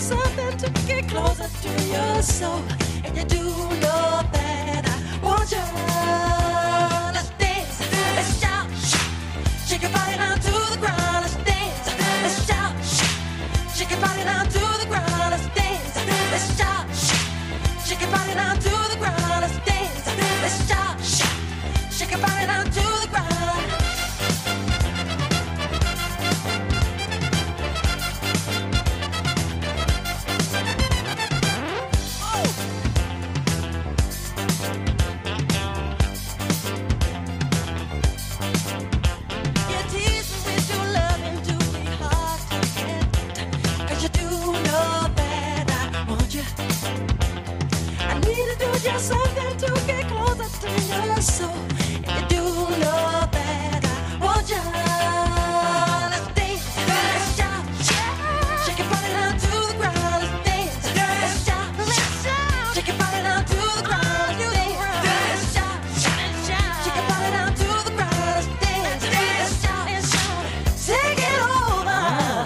something to get closer to your soul. And you do know that I want you. Let's dance, let's shout, shake your body down to the ground. Let's dance, let's shout, shake your body down to the ground. Let's dance, let's shout, shake your body down to the ground. Let's dance, let's shout, shake your body down to the ground. Just something to get closer to your soul. You do know that I want you. Let's dance, let's shout, shake your body down to the ground. Let's dance, let's shout, shake your body down to the ground. Let's dance, let's shout, shake your body down to the ground. Let's dance, let's shout, take it over.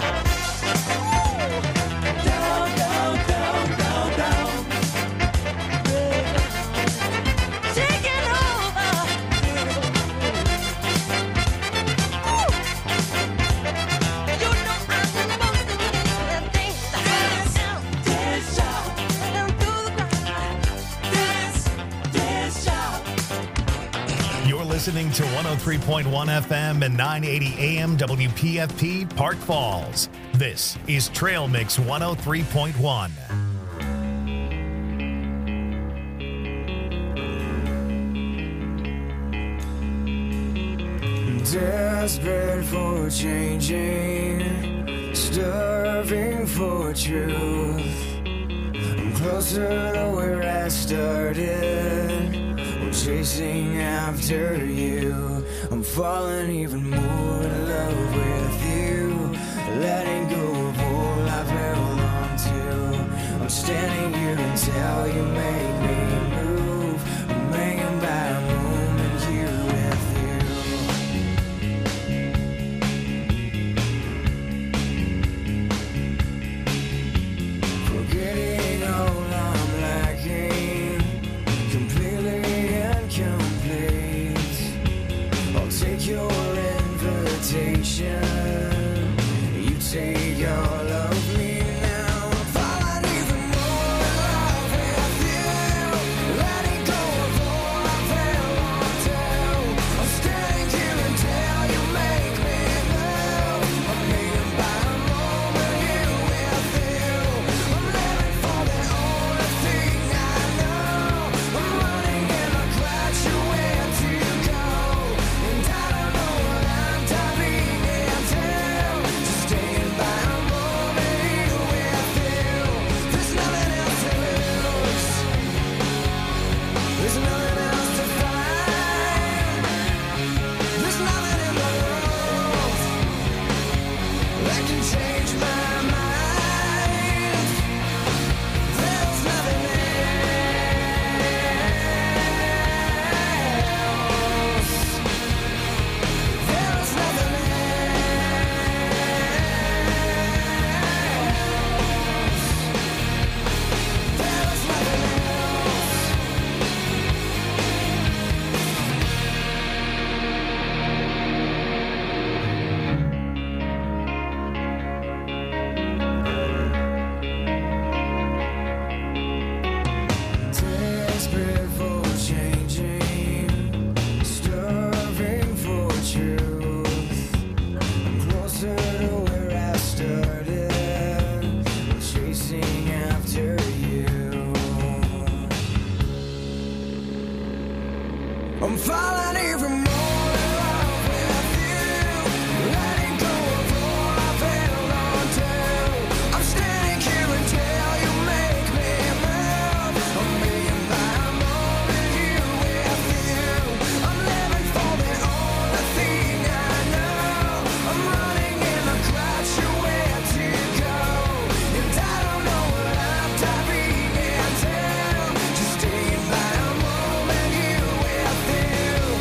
Down, down, down, down, down. Listening to 103.1 FM and 980 AM WPFP Park Falls. This is Trail Mix 103.1. Desperate for changing, starving for truth. I'm closer to where I started. I'm chasing after you. I'm falling even more in love with you. Letting go of all I've held on to. I'm standing here until you make me move. I'm hanging by a moment here with you. Forgetting all I'm lacking. Completely incomplete. I'll take your invitation. You take all of me now. I'm falling even more in love with you. Letting go of all I've held on to. I'm standing here until you make me move. I'm hanging by a moment here with you. I'm living for the only thing I know. I'm running and I clutch you where to go. And I don't know what I'm diving into. Just staying by a moment here with you. There's nothing else to lose. There's nothing else to find. There's nothing in the world that can change my mind. There's nothing else. There's nothing else. There's nothing else. Desperate for changing, starving for truth. I'm closer to where I started, chasing after you. I'm falling even more in love with you. Letting go of all I've held on to. I'm standing here until you make me move. I'm being by a moment here with you. I'm living for the only thing I know. I'm running and I clutch you where to go. And I don't know what I'm diving into. Just staying by a moment here with you.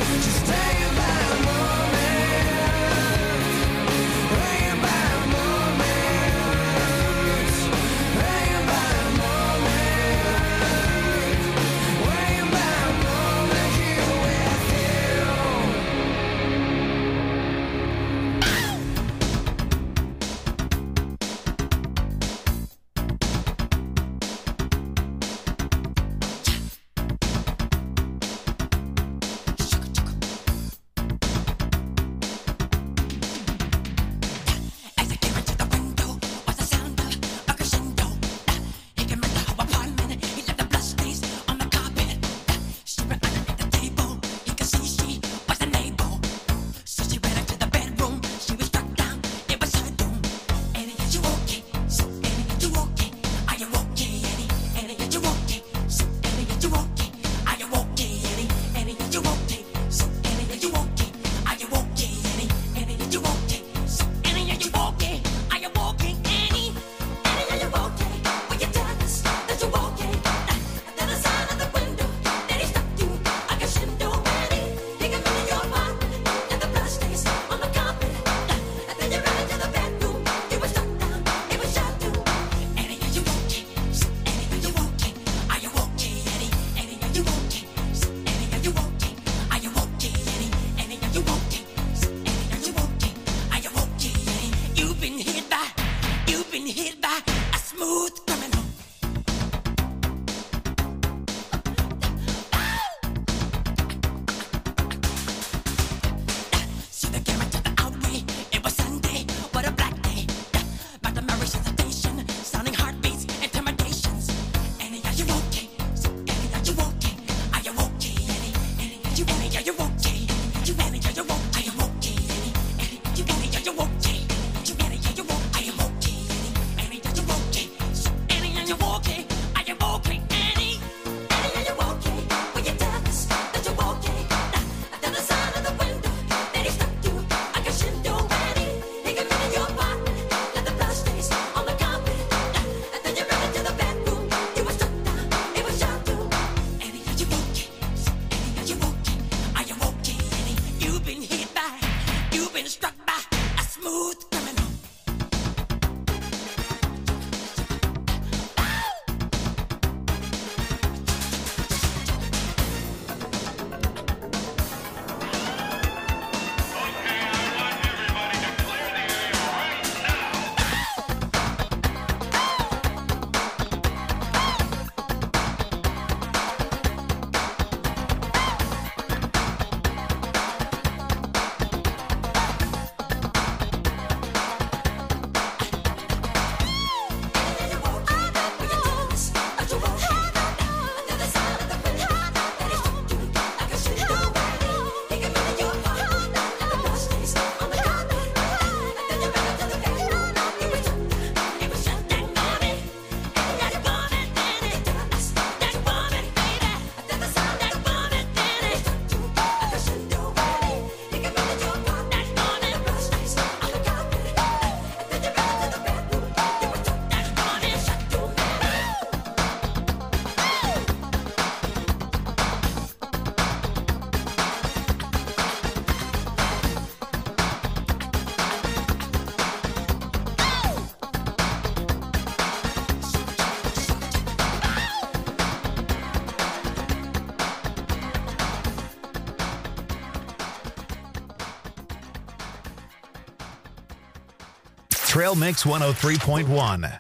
Trail Mix 103.1.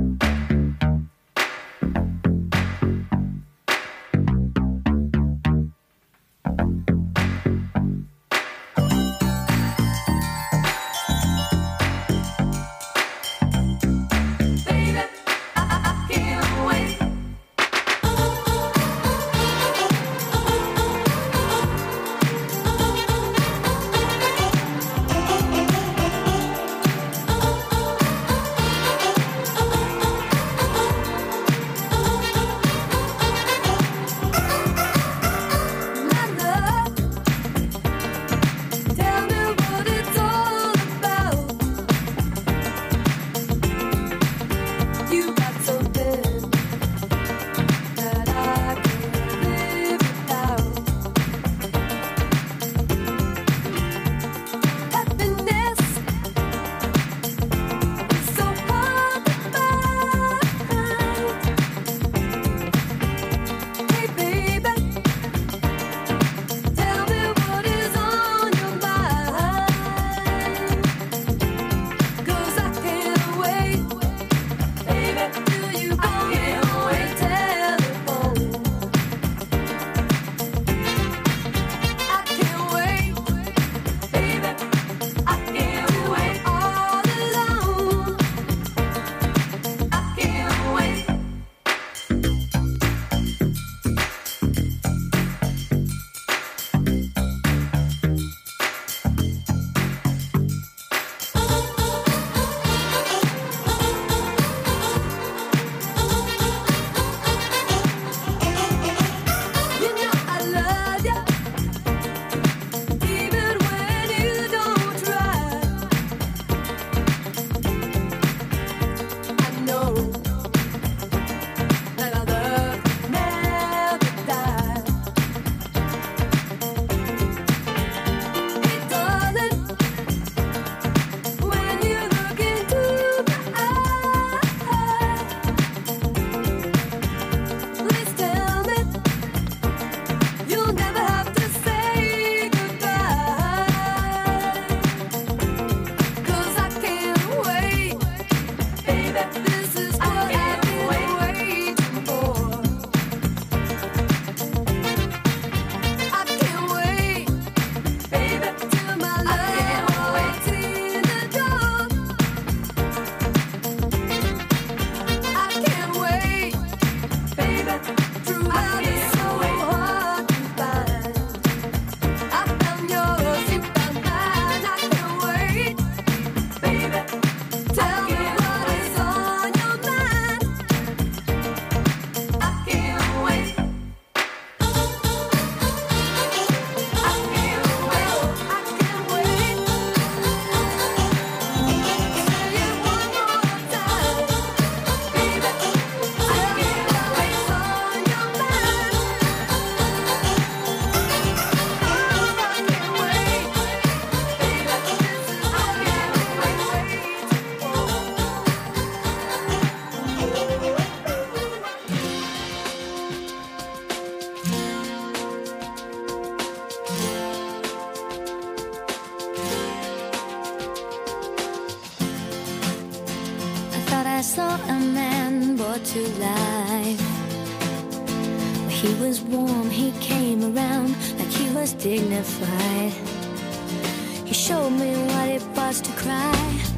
saw a man brought to life. He was warm, he came around like he was dignified. He showed me what it was to cry.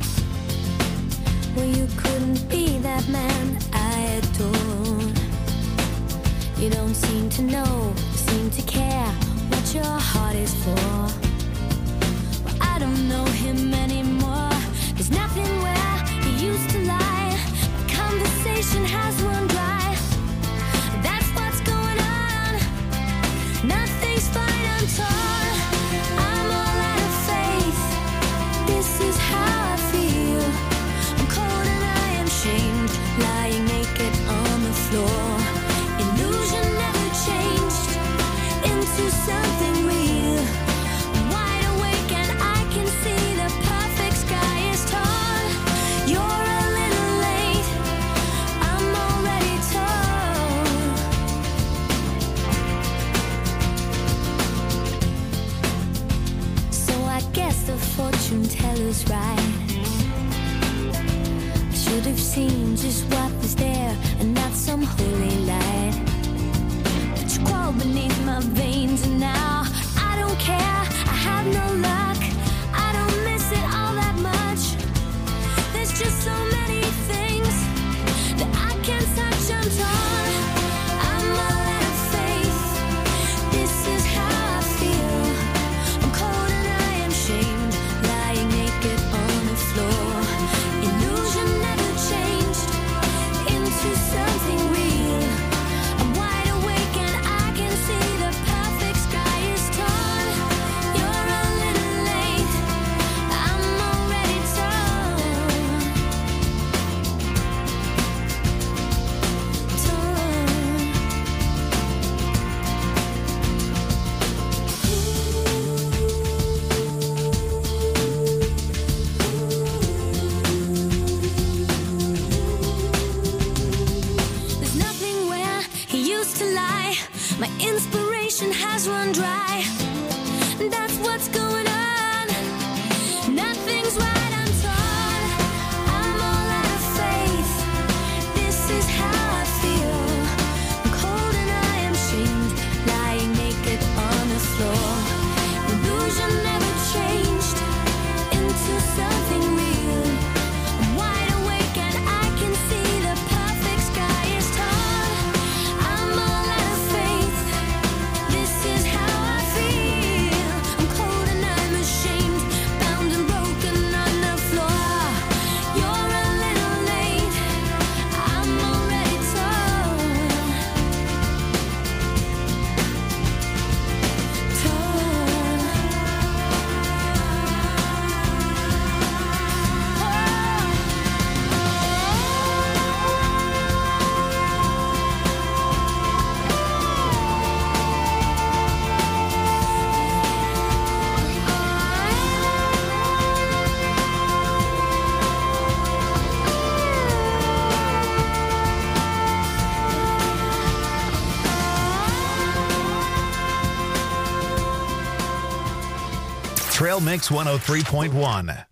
Well, you couldn't be that man I adore. You don't seem to know, seem to care what your heart is for. Well, I don't know him anymore. There's nothing where he used to lie. The conversation has run dry. That's what's going on. Nothing's fine, I'm torn. I'm all out of faith. This is how I feel. I'm cold and I am shamed. Lying motivation has run dry. That's what's going on. Nothing's right, I'm torn. I'm all out of faith. This is how I feel. I'm cold and I am shamed, lying naked on the floor. Illusion never changed into something real. I'm wide awake and I can see the perfect sky is torn. I'm all out of faith. This is how I feel. I'm cold and I'm ashamed, bound and broken on the floor. You're a little late. I'm already torn. Trail Mix 103.1.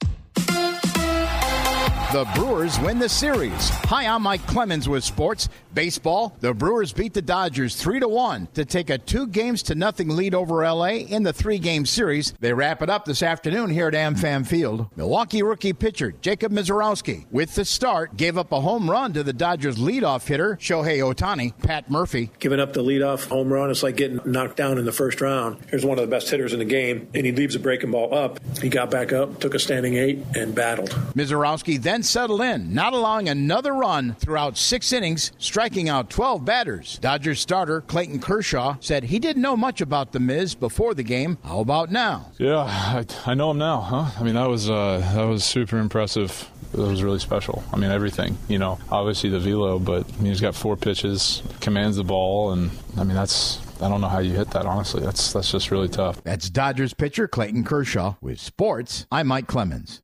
The Brewers win the series. Hi, I'm Mike Clemens with sports. Baseball, the Brewers beat the Dodgers 3-1 to take a 2-0 lead over L.A. in the 3-game series. They wrap it up this afternoon here at AmFam Field. Milwaukee rookie pitcher Jacob Misiorowski, with the start, gave up a home run to the Dodgers leadoff hitter Shohei Ohtani. Pat Murphy. Giving up the leadoff home run, it's like getting knocked down in the first round. Here's one of the best hitters in the game, and he leaves a breaking ball up. He got back up, took a standing 8, and battled. Misiorowski then settled in, not allowing another run throughout 6 innings, striking out 12 batters. Dodgers starter Clayton Kershaw said he didn't know much about the Miz before the game. How about now? Yeah, I know him now, huh? I mean, that was super impressive. It was really special. I mean, everything, obviously the velo, but he's got 4 pitches, commands the ball, and I mean, I don't know how you hit that, honestly. That's just really tough. That's Dodgers pitcher Clayton Kershaw. With sports, I'm Mike Clemens.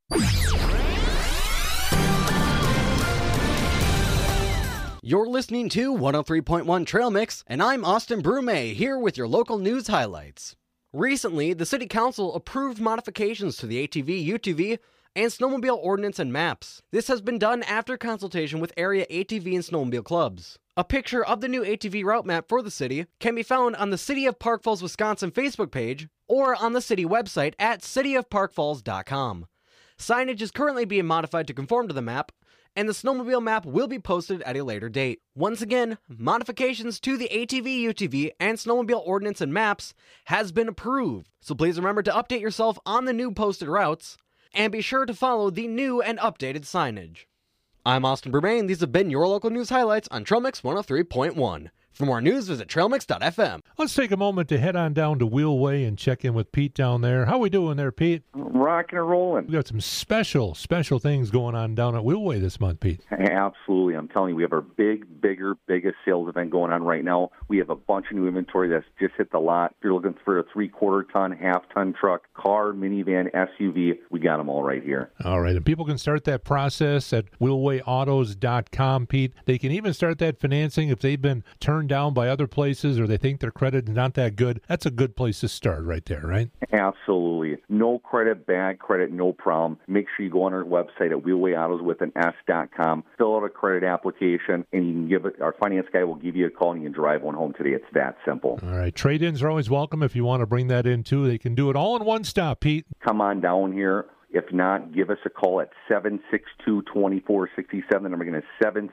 You're listening to 103.1 Trail Mix, and I'm Austin Brume, here with your local news highlights. Recently, the City Council approved modifications to the ATV, UTV, and snowmobile ordinance and maps. This has been done after consultation with area ATV and snowmobile clubs. A picture of the new ATV route map for the city can be found on the City of Park Falls, Wisconsin Facebook page or on the city website at cityofparkfalls.com. Signage is currently being modified to conform to the map, and the snowmobile map will be posted at a later date. Once again, modifications to the ATV, UTV, and snowmobile ordinance and maps has been approved, so please remember to update yourself on the new posted routes, and be sure to follow the new and updated signage. I'm Austin Brumain. These have been your local news highlights on Trail Mix 103.1. For more news, visit trailmix.fm. Let's take a moment to head on down to Wheelway and check in with Pete down there. How we doing there, Pete? Rocking and rolling. We got some special things going on down at Wheelway this month, Pete. Absolutely. I'm telling you, we have our biggest sales event going on right now. We have a bunch of new inventory that's just hit the lot. If you're looking for a 3/4 ton, half-ton truck, car, minivan, SUV, we got them all right here. All right. And people can start that process at wheelwayautos.com, Pete. They can even start that financing if they've been turned down by other places or they think their credit is not that good. That's a good place to start right there, right? Absolutely. No credit, bad credit, no problem. Make sure you go on our website at wheelwayautos.com, fill out a credit application, and you can give it. Our finance guy will give you a call and you can drive one home today. It's that simple. All right. Trade-ins are always welcome if you want to bring that in too. They can do it all in one stop, Pete. Come on down here. If not, give us a call at 762-2467. The number again is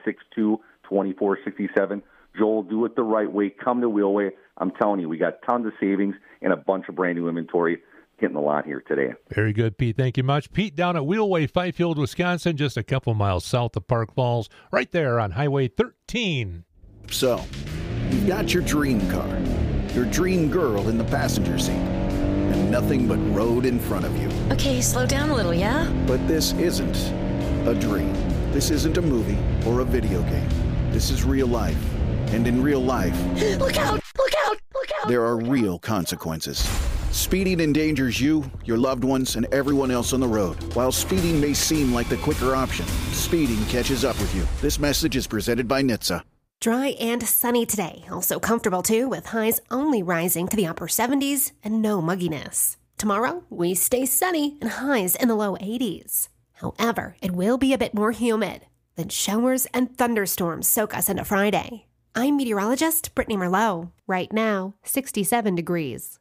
762-2467. Joel, do it the right way. Come to Wheelway. I'm telling you, we got tons of savings and a bunch of brand new inventory hitting the lot here today. Very good, Pete. Thank you much. Pete down at Wheelway, Fifield, Wisconsin, just a couple miles south of Park Falls, right there on Highway 13. So, you've got your dream car, your dream girl in the passenger seat, and nothing but road in front of you. Okay, slow down a little, yeah? But this isn't a dream. This isn't a movie or a video game. This is real life. And in real life, look out! Look out! Look out! There are real consequences. Speeding endangers you, your loved ones, and everyone else on the road. While speeding may seem like the quicker option, speeding catches up with you. This message is presented by NHTSA. Dry and sunny today. Also comfortable too, with highs only rising to the upper 70s and no mugginess. Tomorrow, we stay sunny and highs in the low 80s. However, it will be a bit more humid. Then showers and thunderstorms soak us into Friday. I'm meteorologist Brittany Merlot. Right now, 67 degrees.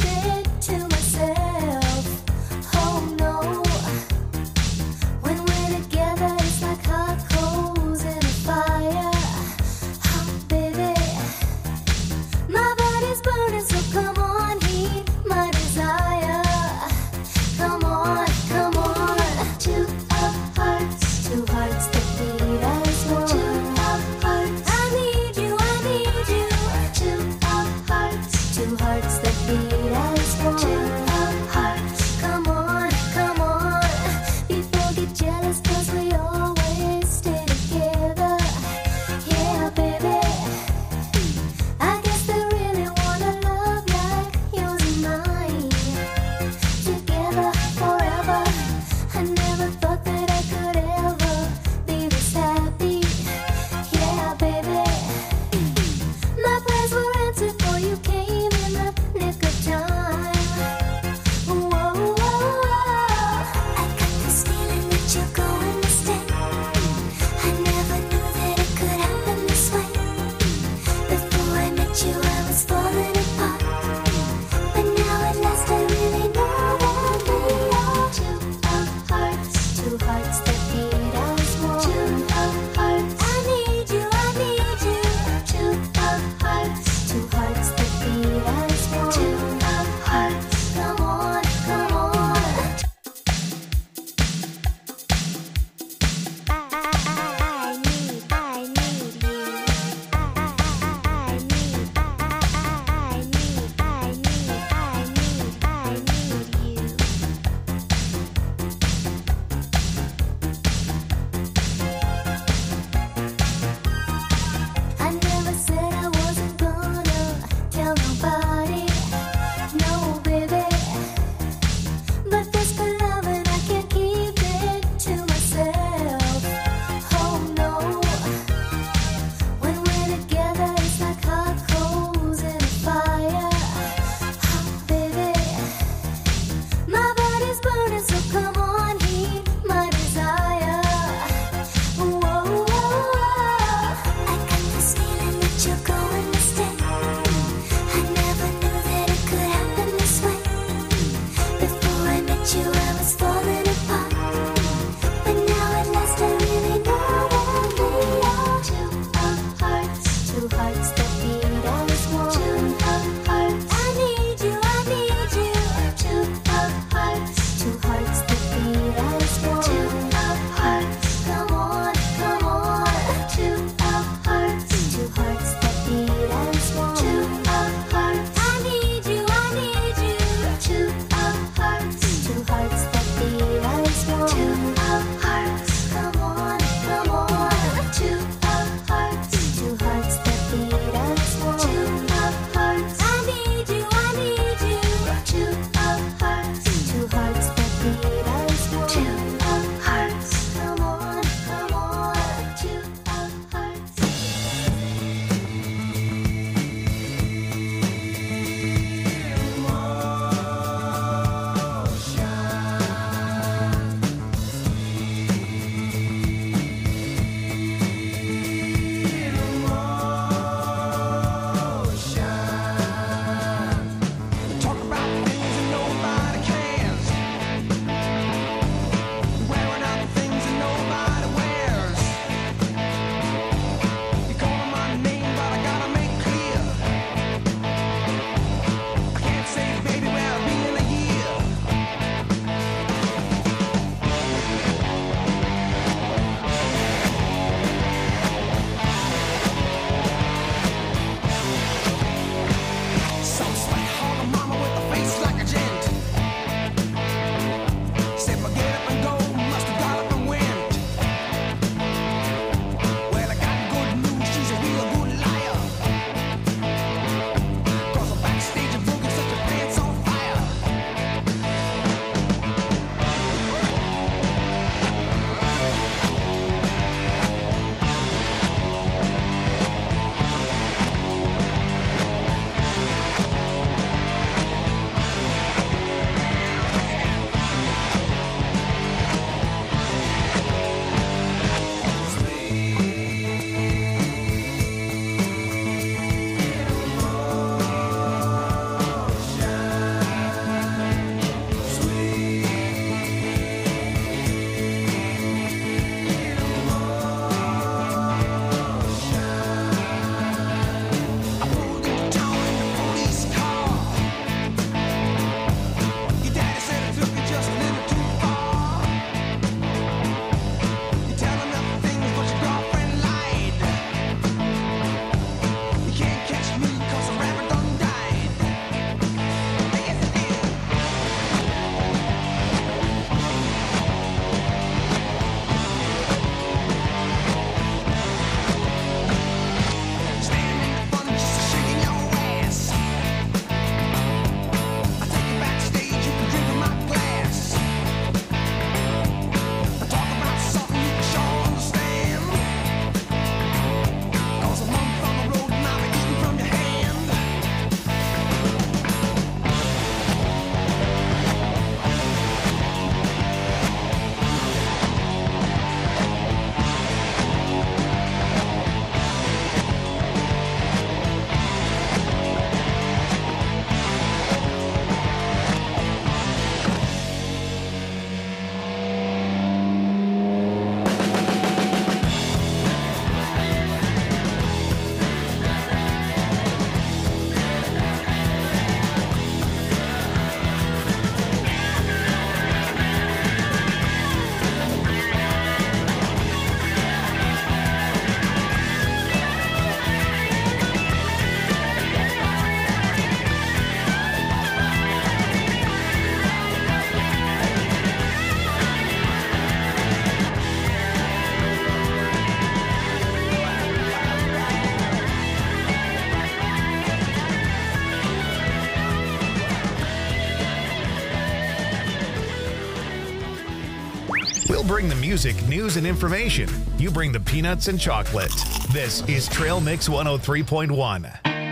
When We'll bring the music, news, and information. You bring the peanuts and chocolate. This is Trail Mix 103.1.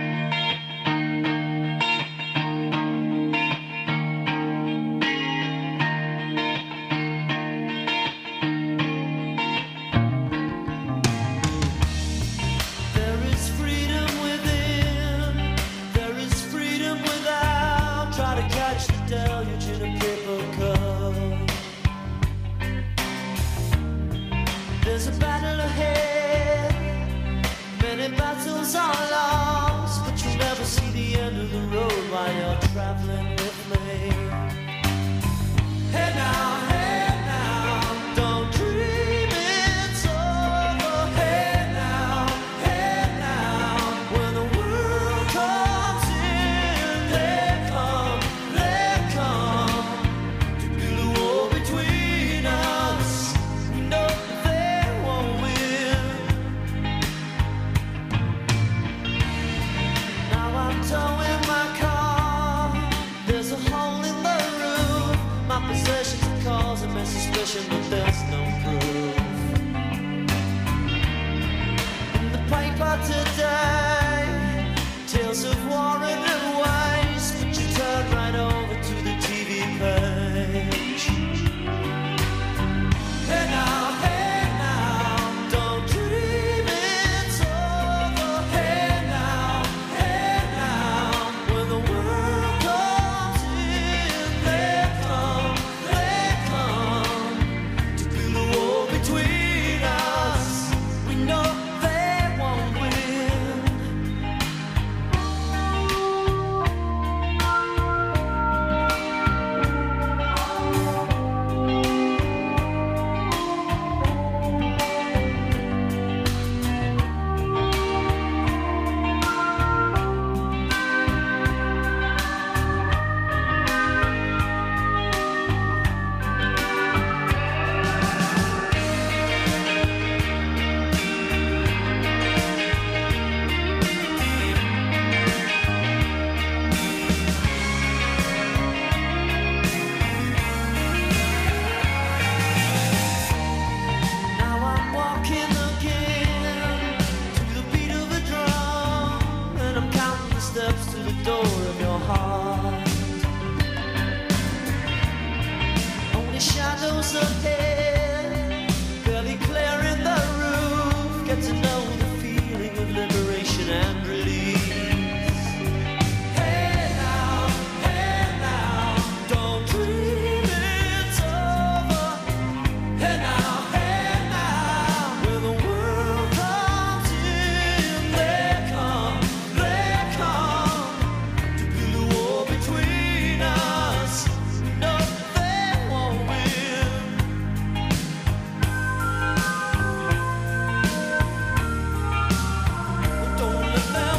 There's a battle ahead, many battles are lost, but you'll never see the end of the road while you're traveling with me. Hey now, don't dream it's over. Hey now, when the world comes in, they come to build a wall between us. We know they won't win. Now I'm towing my car. There's a hole in the roof. My possessions are causing me suspicion, but there's no proof. In the paper today, tales of war and waste, but you turn right over to the TV page. Hey now, don't dream it's over. Hey now, when the world comes in, they come to build a wall between us. We know they won't win. Now I'm walking again to the beat of a drum, and I'm counting the steps to the door of your heart. Only shadows ahead, barely clearing the roof. Get to know the feeling of liberation and release. Hey now, don't dream it's over. Hey now, when the world comes in, they come to build a wall between us. No, they won't win. Don't let them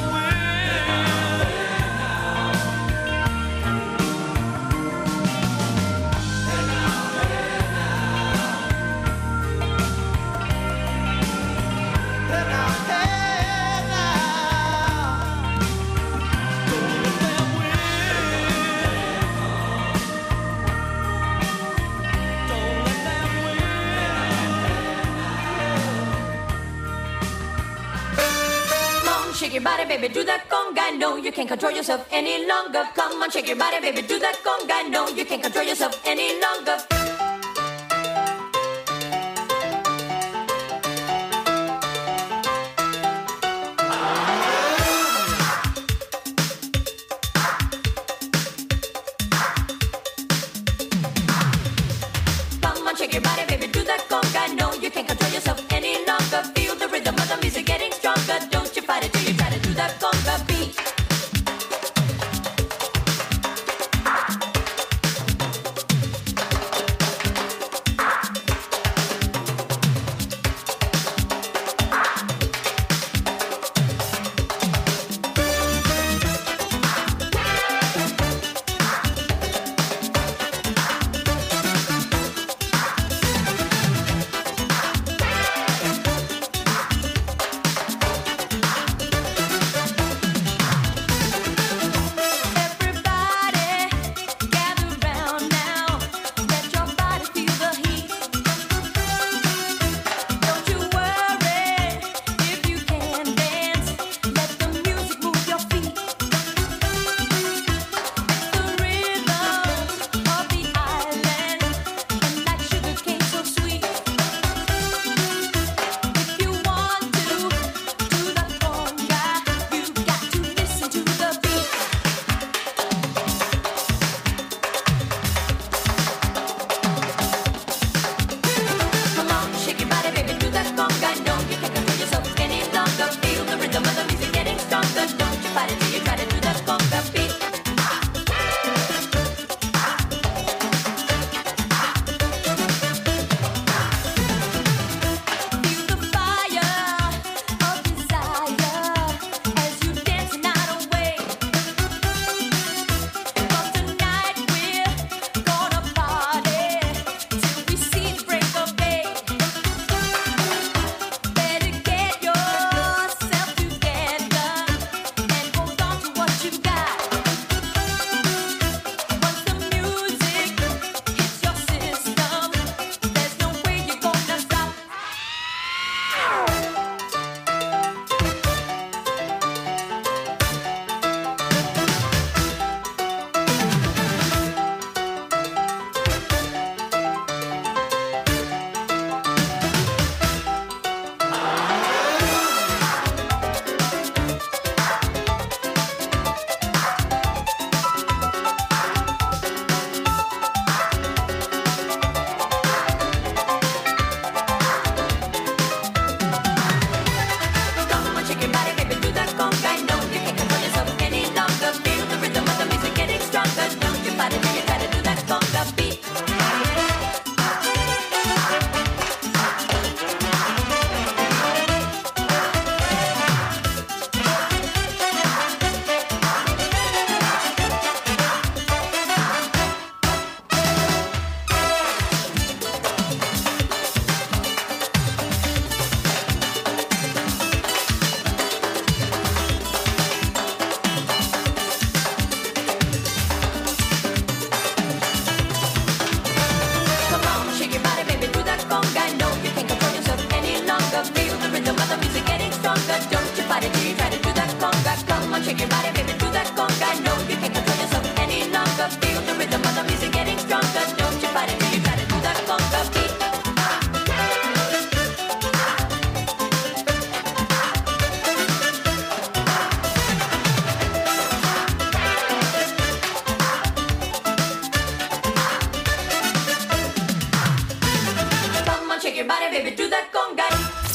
Come on, shake your body, baby, do that conga. No, you can't control yourself any longer. Come on, shake your body, baby, do that conga. No, you can't control yourself any longer. Come on, shake your body, baby, do that conga. No, you can't control yourself any longer. Feel the rhythm of the music getting stronger. Don't you fight it till you try to do that conga beat.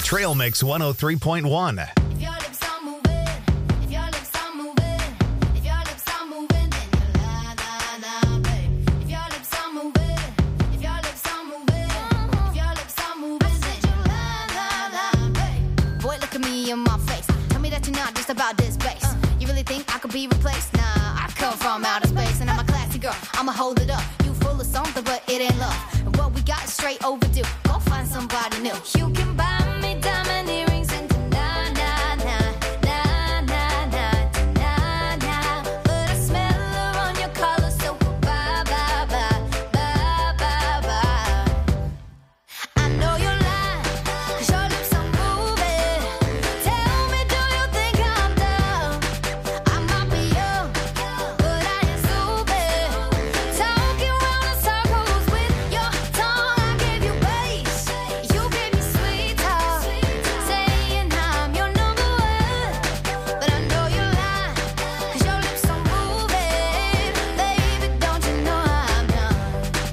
Trail Mix 103.1. If your lips are moving, if your lips are moving, if your lips are moving, then you la la la, babe. If your lips are moving, if your lips are moving, if your lips are moving, then you la la la, babe. Boy, look at me in my face. Tell me that you're not just about this bass. You really think I could be replaced? Nah, I come from outer space and I'm a classy girl. I'ma hold it up. You full of something, but it ain't love. And what we got is straight overdue. Go find somebody new. You can buy me diamond earrings and na na na na na na na na. But I smell her on your collar, so bye bye bye bye bye bye. I know you're lying, 'cause your lips are moving. Tell me, do you think I'm dumb? I might be young, but I ain't stupid. Talking round in circles with your tongue. I gave you bass, you gave me sweet talk, saying I'm your number one. But I know you're lying, 'cause your lips are moving. Baby, don't you know I'm done?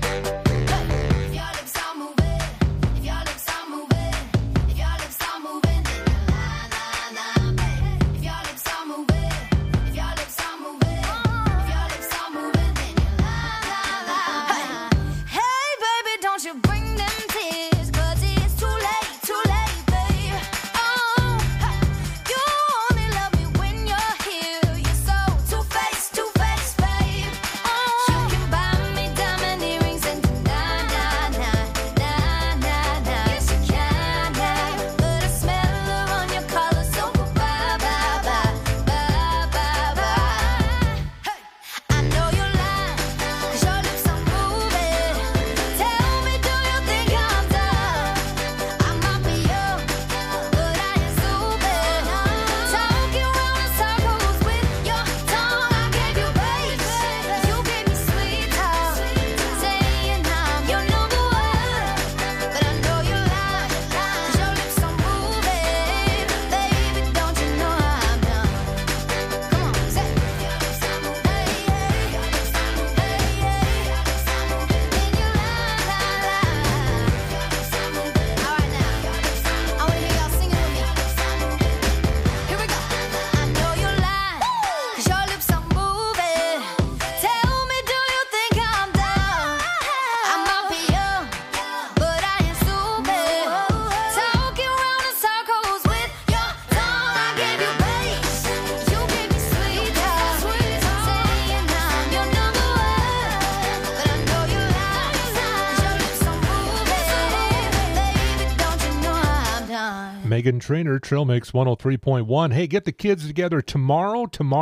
If your lips are moving, if your lips are moving, if your lips are moving, then you la la la, babe. If your lips are moving, if your lips are moving, if your lips are moving, then you la la la. Hey, baby, don't you bring them tears, 'cause it's too late, babe. Oh, you only love me when you're here. You're so two-faced, babe. Oh, you can buy me diamond earrings and na na na na na na. Yes, you can, but I smell her on your collar, so bye bye bye bye bye bye. I know you're lying, 'cause your lips are moving. Tell me, do you think I'm dumb? I might be young, but I ain't stupid. Talking round in circles with your tongue. I gave you bass, you gave me sweet talk, saying I'm your number one. But I know you're lying, 'cause your lips are moving. Baby, don't you know I'm done? Come on, say it. Your lips are moving, hey, hey. Your lips are moving, hey, hey. Your lips are moving, then you la la la. Your lips are moving. All right now, I wanna hear y'all singing with me. Here we go. I know you're lying, 'cause your lips are moving. Tell me, do you think I'm dumb? I might be young, but I ain't stupid. Talking round in circles with your tongue. I gave you bass, you gave me sweet talk, saying I'm your number one. But I know you're lying, 'cause your lips are moving. Baby, don't you know I'm done? Megan Trainor, Trail Mix 103.1. Hey, get the kids together tomorrow.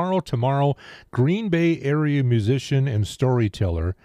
Green Bay area musician and storyteller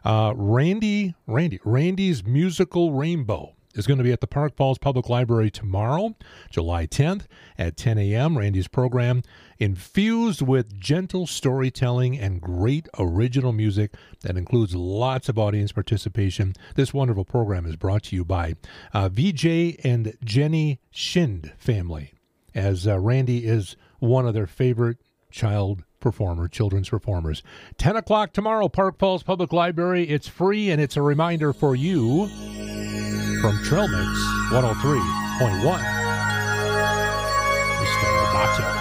Randy's Musical Rainbow is going to be at the Park Falls Public Library tomorrow, July 10th at 10 a.m. Randy's program, infused with gentle storytelling and great original music that includes lots of audience participation. This wonderful program is brought to you by VJ and Jenny Schind family, as Randy is one of their favorite children's performers. 10 o'clock tomorrow, Park Falls Public Library. It's free, and it's a reminder for you from Trail Mix 103.1. Mr. Roboto.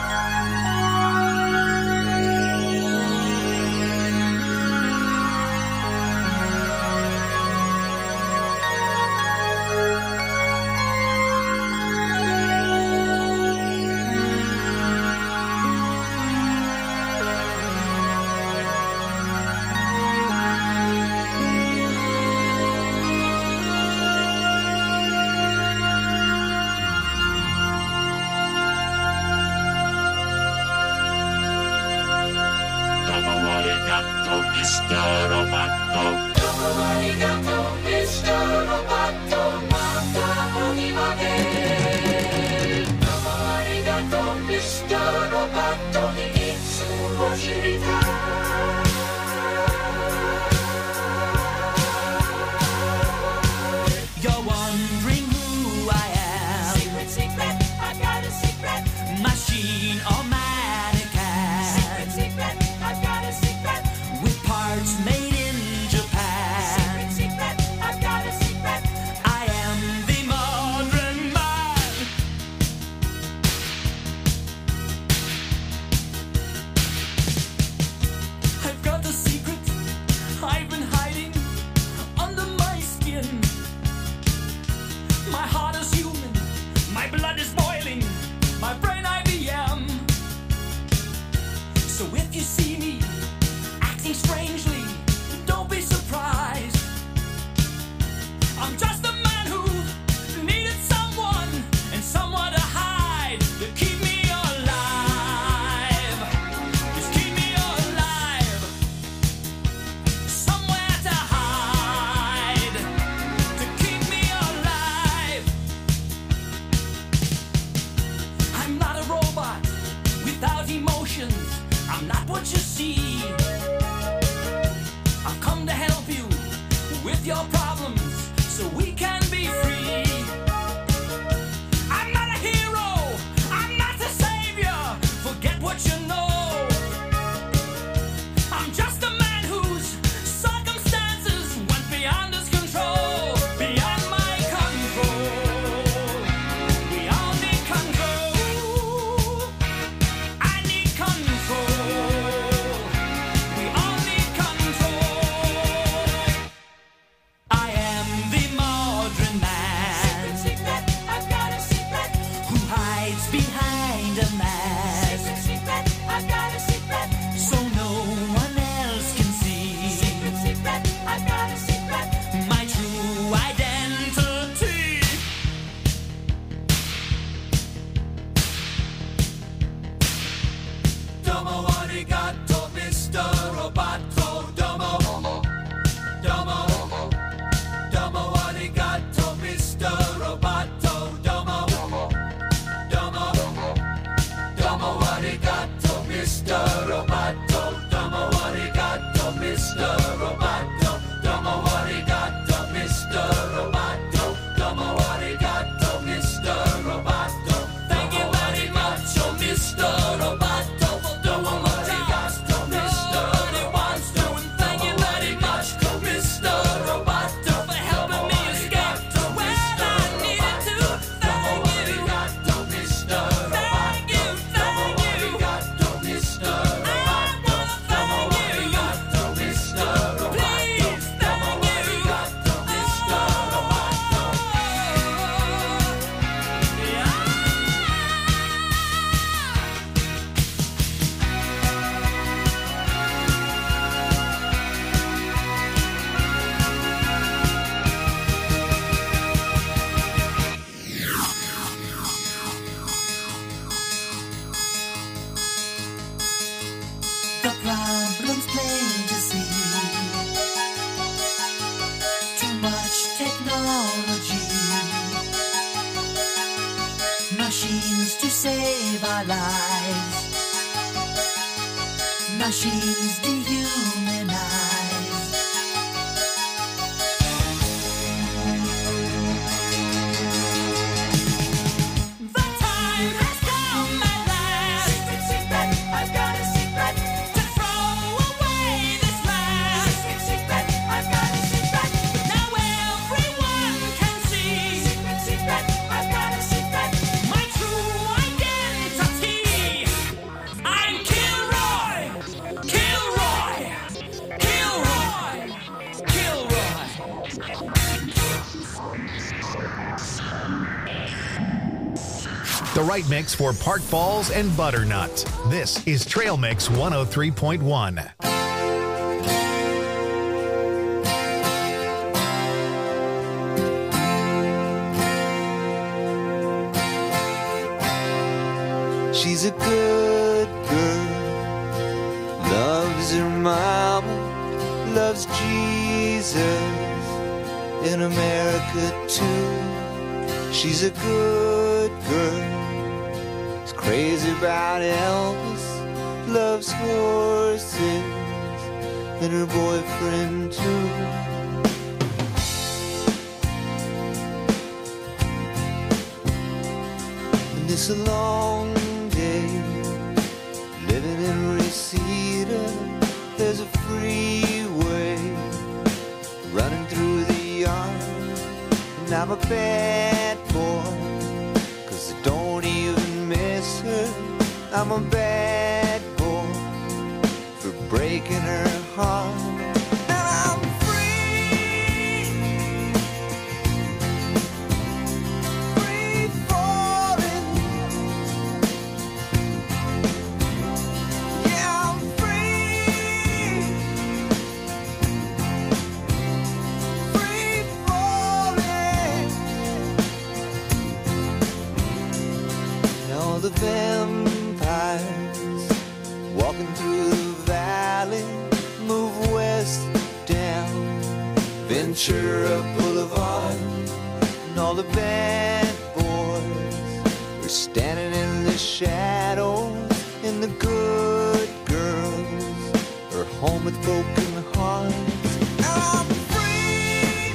your problems so we can be free. I'm not a hero, I'm not a savior, forget what you know. I'm just a man whose circumstances went beyond his control, beyond my control. We all need control. I need control. We all need control. I am the modern man. Secret, I've got a secret. Who hides behind a mask. Secret, I've got a secret. So no one else can see. Secret, I've got a secret. My true identity. Domo arigato, Mr. Roboto. Domo. Domo. Domo arigato, Mr. Roboto. Domo. Domo. Domo arigato, Mr. Roboto. Domo arigato, Mr. Roboto. Domo arigato, Mr. Roboto. Domo arigato, Mr. Roboto. Thank you very much, oh Mr. Roboto. Domo arigato, Mr. Roboto. Thank you very much, Mr. Roboto, for helping me escape to where I needed to. Thank you. Mr. Thank you, thank you. Mr. Roboto. Thank you. Mr. Roboto. Please, thank you. Mr. Roboto. The problem's plain to see. Too much technology. Machines to save our lives. Machines dehumanize. The time has come at last. Secret, secret, I've got a secret. To throw away this mask. Secret, secret, I've got a secret. Now everyone can see. Secret, secret, I've got a secret. My true identity. I'm Kilroy. Kilroy. Kilroy. Kilroy. The right mix for Park Falls and Butternut. This is Trail Mix 103.1. She's a good girl, loves her mama, loves Jesus, in America too. She's a good girl, is crazy about Elvis, loves horses, and her boyfriend too. And it's a long day living in Reseda. There's a freeway running through the yard, and I'm a bad boy, 'cause I don't even miss her. I'm a bad boy for breaking her heart. And I'm free, free falling. Yeah, I'm free, free falling. Now the vampires walking through the valley move west down Ventura Boulevard, and all the bad boys are standing in the shadows, and the good girls are home with broken hearts. And I'm free,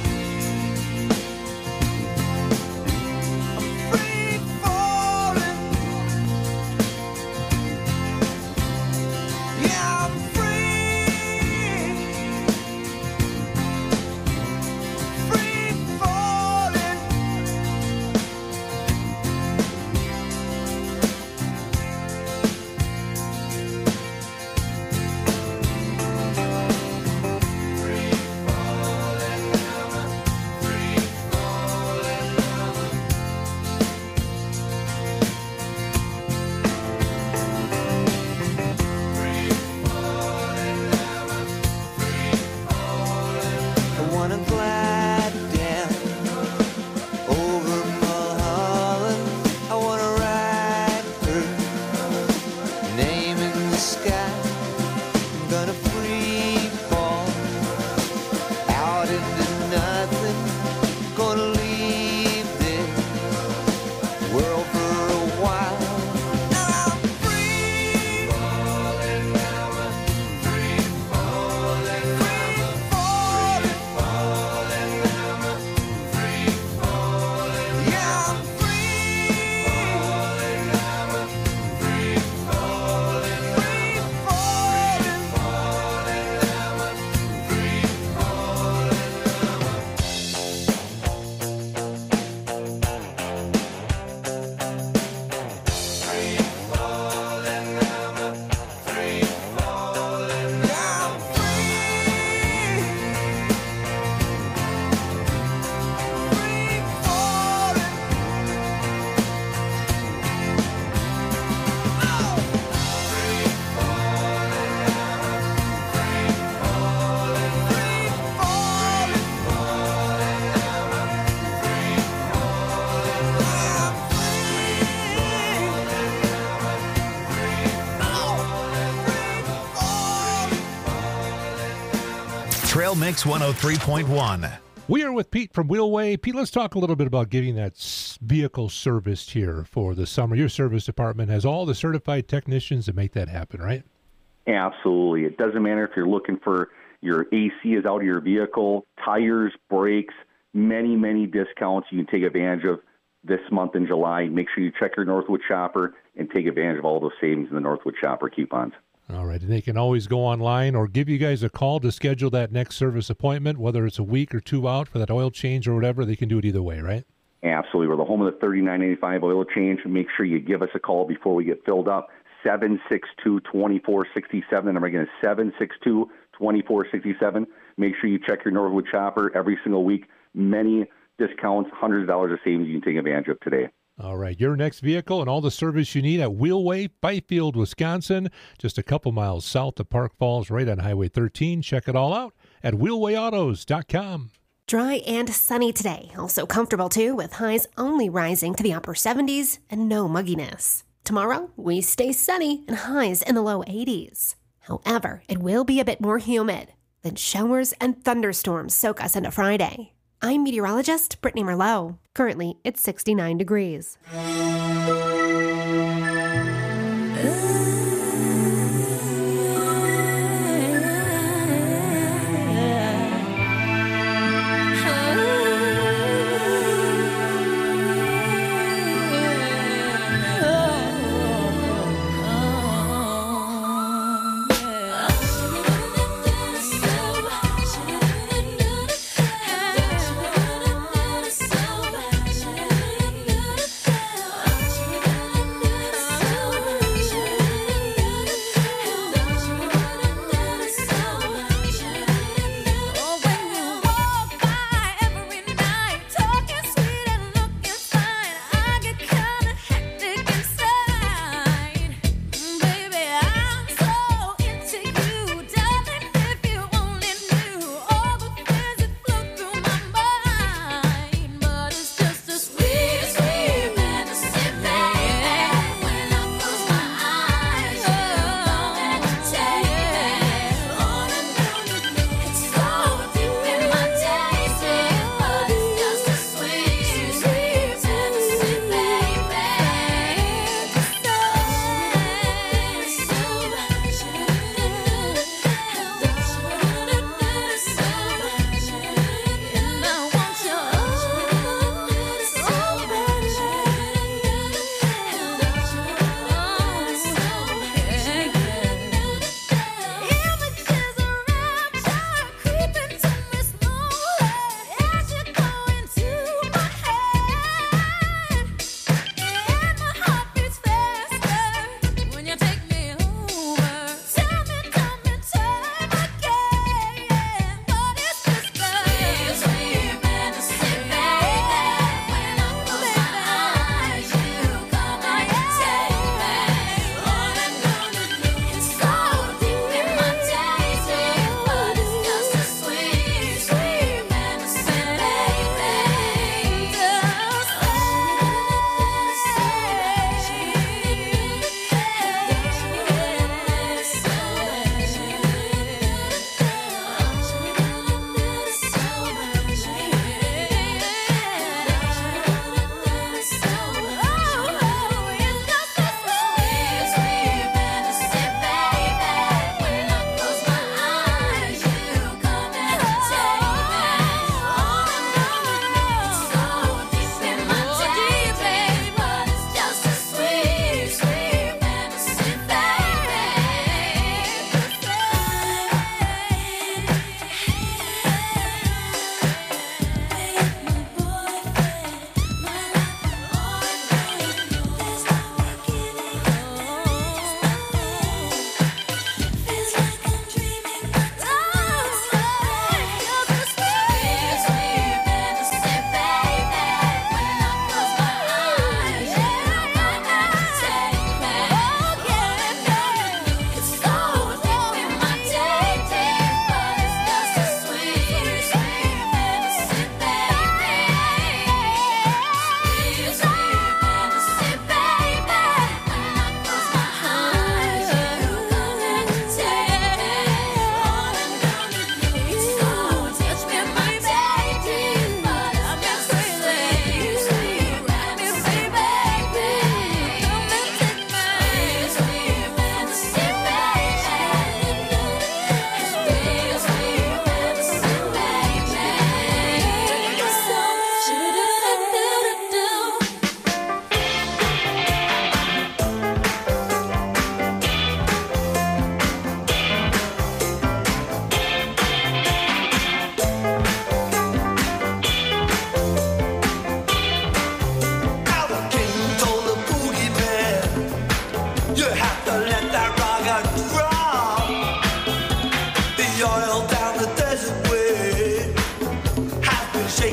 Trail Mix 103.1. We are with Pete from Wheelway. Pete, let's talk a little bit about getting that vehicle serviced here for the summer. Your service department has all the certified technicians to make that happen, right? Absolutely. It doesn't matter if you're looking for your AC is out of your vehicle, tires, brakes, many, many discounts you can take advantage of this month in July. Make sure you check your Northwood Shopper and take advantage of all those savings in the Northwood Shopper coupons. All right, and they can always go online or give you guys a call to schedule that next service appointment, whether it's a week or two out for that oil change or whatever. They can do it either way, right? Absolutely. We're the home of the $39.85 oil change. Make sure you give us a call before we get filled up. 762-2467. The number again is 762-2467. Make sure you check your Northwood Shopper every single week. Many discounts, hundreds of dollars of savings you can take advantage of today. All right, your next vehicle and all the service you need at Wheelway, Byfield, Wisconsin, just a couple miles south of Park Falls, right on Highway 13. Check it all out at wheelwayautos.com. Dry and sunny today. Also comfortable, too, with highs only rising to the upper 70s and no mugginess. Tomorrow, we stay sunny and highs in the low 80s. However, it will be a bit more humid. Then showers and thunderstorms soak us into Friday. I'm meteorologist Brittany Merlot. Currently, it's 69 degrees.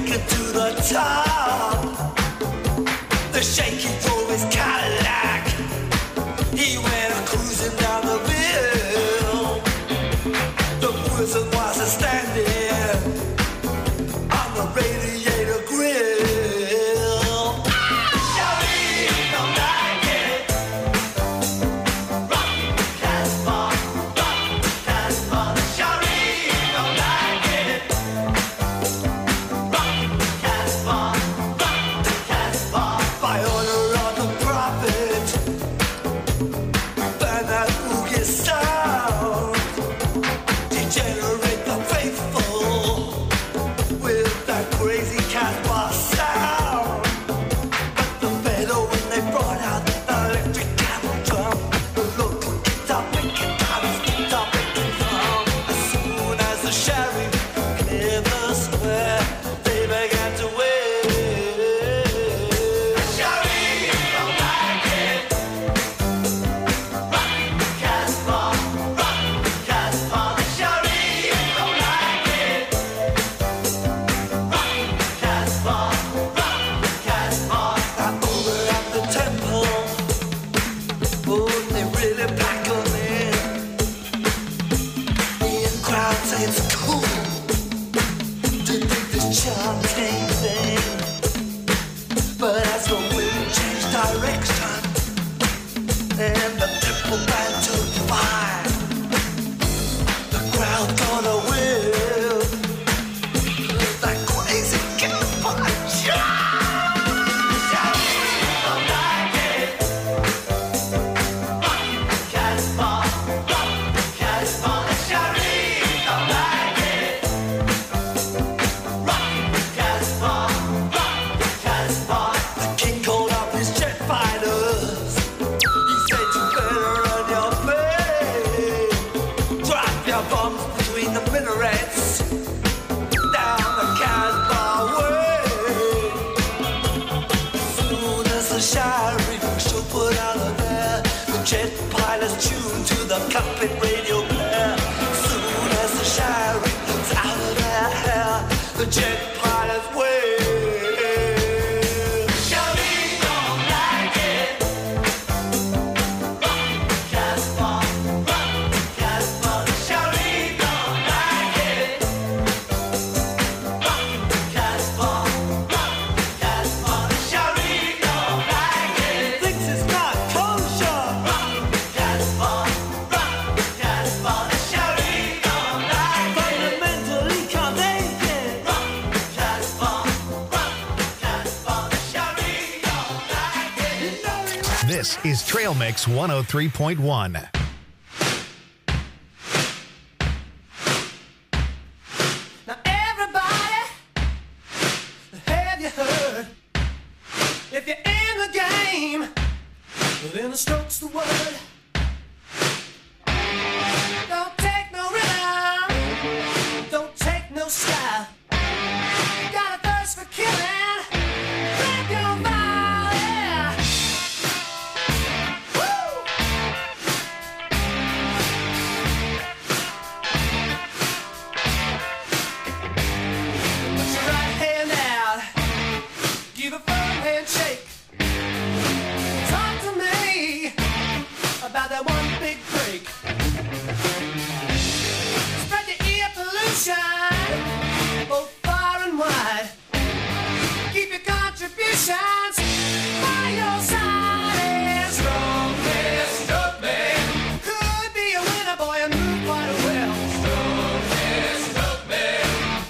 make it to the top. The shaky drove his Cadillac. He went cruising down the hill. The prison was standing on the radiator grill. Shawty don't like it. Rock Casbah, rock Casbah. Shawty don't like it. Rock Casbah, rock Casbah. By order of the prophet, burn that boogie sound. Degenerate the faithful with that crazy Casbah sound. But the better when they brought out the electric camel drum, the local guitar picking out his guitar picking drum. As soon as the sheriff cleared the square, they began to wait. Sheriff don't like it. Rock Casbah, rock Casbah. The sheriff don't like it. Rock Casbah, rock Casbah. I'm over at the temple. Oh, they really pack 'em in. The crowd say it's cool to think this chanting thing. But as the wind changed direction and the temple band took fire, the crowd got a whiff that crazy Casbah jive. Shawty don't like it. Rock Casbah, rock Casbah. Shawty don't like it. Rock Casbah, rock Casbah. The king called up his jet fighters. He said you better run your play. Drop your bombs between the minarets. Down the Casbah way. As soon as the sheriff should put out of there, the jet pilots tuned to the cockpit radio player. As soon as the sheriff was out of their hair, the jet pilots wave. Shawty don't like it. Rock Casbah, rock Casbah. Shawty don't like it. Rock Casbah, rock Casbah. Shawty don't like it. Thinks it's not kosher. Rock Casbah, rock Casbah. Shawty don't like it. Fundamentally can't take it. Rock Casbah, rock Casbah. Shawty don't like it. This is Trail Mix 103.1. Now everybody, have you heard? If you're in the game, well, then the stroke's the word. Don't take no rhythm, don't take no style. Got a thirst for killing, grab your body. Woo! Put your right hand out, give a firm handshake. Talk to me about that one big break. Spread your ear pollution, both far and wide. Keep your contributions by your side. And strongest of men could be a winner, boy, and move quite well. Strongest of men.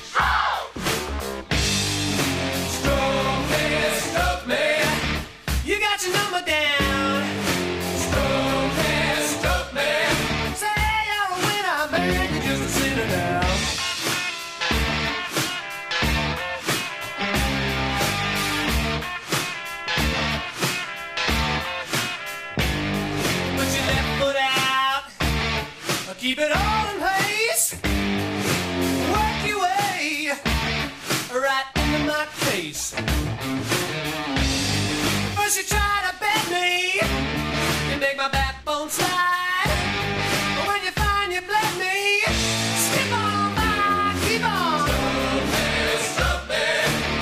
Strongest of men. You got your number down. Strongest of men. Say you're a winner, man, you're just a sinner now. Put your left foot out, keep it all in place. Work your way right into my face. First you try to bend me, you make my backbone slide. But when you find you bled me, skip on by, keep on. Stop me, stop me.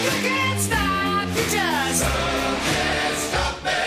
You can't stop, you just